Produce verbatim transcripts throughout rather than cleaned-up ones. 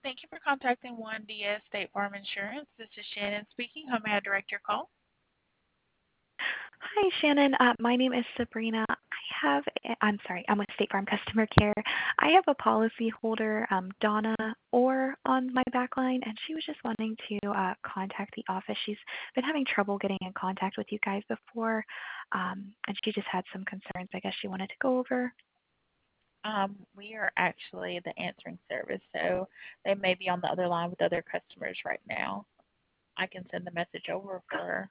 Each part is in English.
Thank you for contacting one D S State Farm Insurance. This is Shannon speaking. How may I direct your call? Hi, Shannon. Uh, my name is Sabrina. I have, a- I'm sorry, I'm with State Farm Customer Care. I have a policy holder, um, Donna Orr, on my back line, and she was just wanting to uh, contact the office. She's been having trouble getting in contact with you guys before, um, and she just had some concerns I guess she wanted to go over. Um, we are actually the answering service, so they may be on the other line with other customers right now. I can send the message over for her.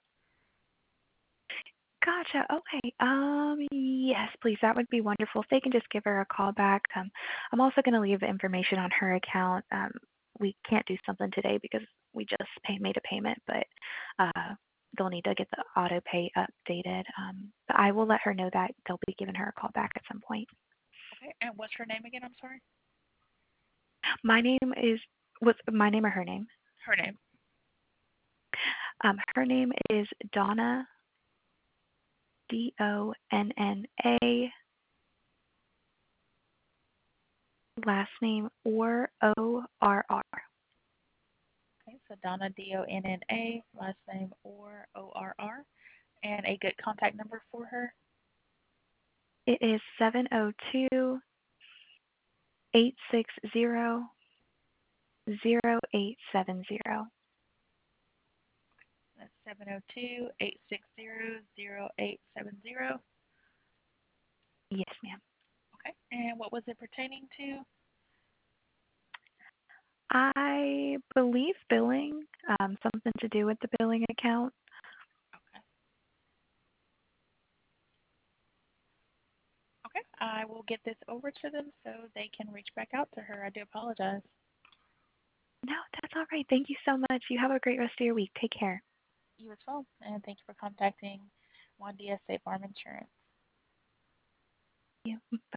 Gotcha. Okay. Um, yes, please. That would be wonderful. If they can just give her a call back. Um, I'm also going to leave the information on her account. Um, we can't do something today because we just pay, made a payment, but uh, they'll need to get the auto pay updated. Um, but I will let her know that they'll be giving her a call back at some point. Okay, and what's her name again? I'm sorry. My name is what's my name or her name? Her name. Um, her name is Donna D O N N A. Last name or O R R. Okay, so Donna D O N N A, last name or O R R, and a good contact number for her. It is seven zero two eight six zero zero eight seven zero. That's seven zero two eight six zero zero eight seven zero. Yes, ma'am. Okay, and what was it pertaining to? I believe billing, um, something to do with the billing account. Okay. Okay, I will get this over to them so they can reach back out to her. I do apologize. No, that's all right. Thank you so much. You have a great rest of your week. Take care. You as well, and thank you for contacting one D S State Farm Insurance. You.